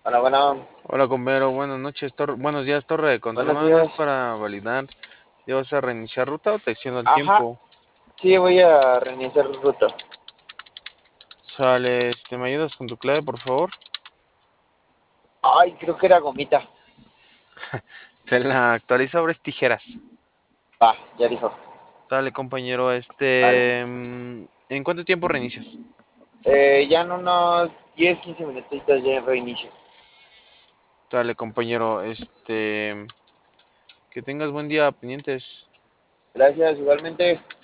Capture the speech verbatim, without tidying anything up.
Bueno, bueno, Hola, compañero. Buenas noches, Tor- buenos días, Torre de Control. buenos Nada más días. para validar. ¿Ya vas a reiniciar ruta o te extiendo el Ajá, tiempo? sí, voy a reiniciar ruta. Sale, este, ¿me ayudas con tu clave, por favor? Ay, creo que era gomita. Te la actualizo, abres tijeras. Va, ya dijo. Dale, compañero, Vale. este... mm, ¿En cuánto tiempo reinicias? Eh, ya en unos diez, quince minutitos ya reinicio. Dale, compañero, este... Que tengas buen día, pendientes. Gracias, igualmente.